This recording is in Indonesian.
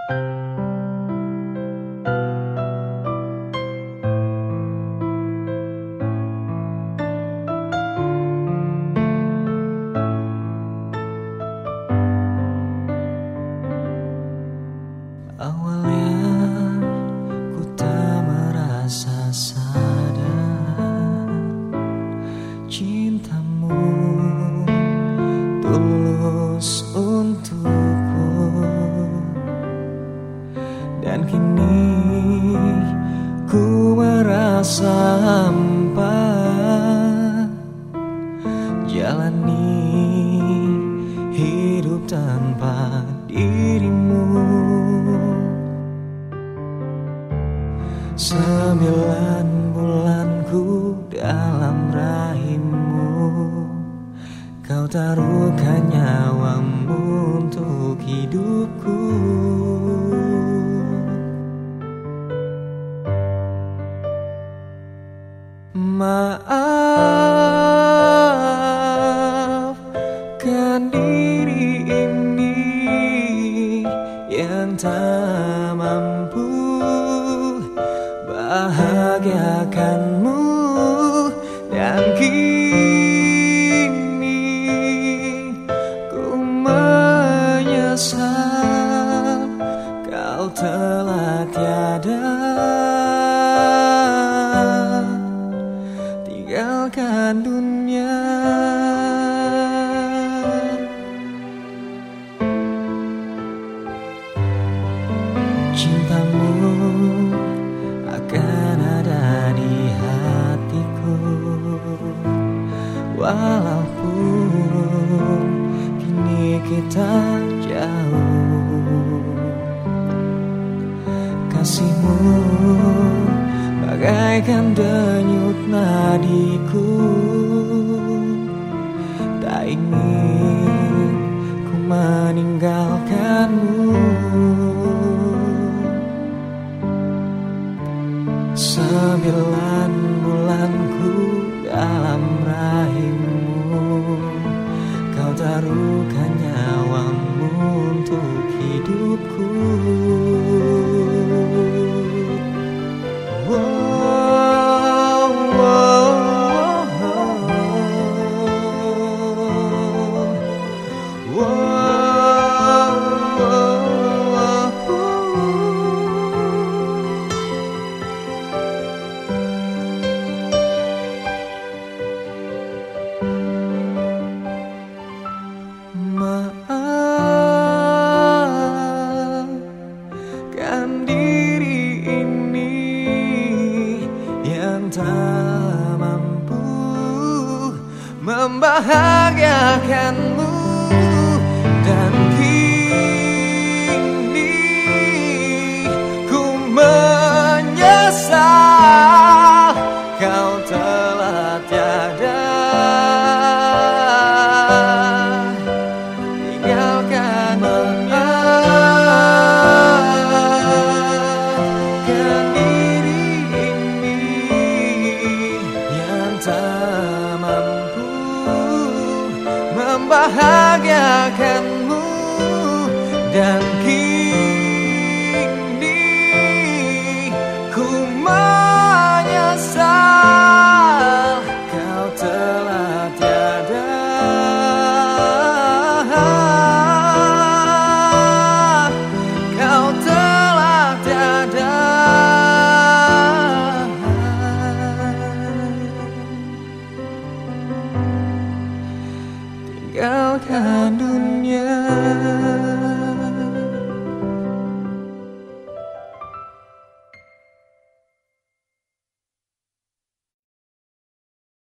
Awalnya ku tak merasa sadar cintamu tulus untukku, dan kini ku merasa hampa jalani hidup tanpa dirimu. 9 bulanku dalam rahimmu, kau taruhkan nyawamu untuk hidupku. Maafkan diri ini yang tak mampu bahagiakanmu, dan kini ku menyesal kau telah tiada. Tinggalkan dunia. Cintamu akan ada di hatiku, walaupun kini kita jauh. Kasihmu bagaikan denyut nadiku, tak ingin ku meninggalkanmu. 9 bulanku dalam rahimmu, kau taruhkan nyawamu untuk hidupku. Maafkan diri ini yang tak mampu membahagiakanmu, dan kini ku menyesal kau telah tiada. Tinggalkan dunia. Maafkan diri ini yang tak mampu membahagiakanmu, dan kini ku menyesal kau telah tiada. Kau telah tiada. Tinggalkan dunia.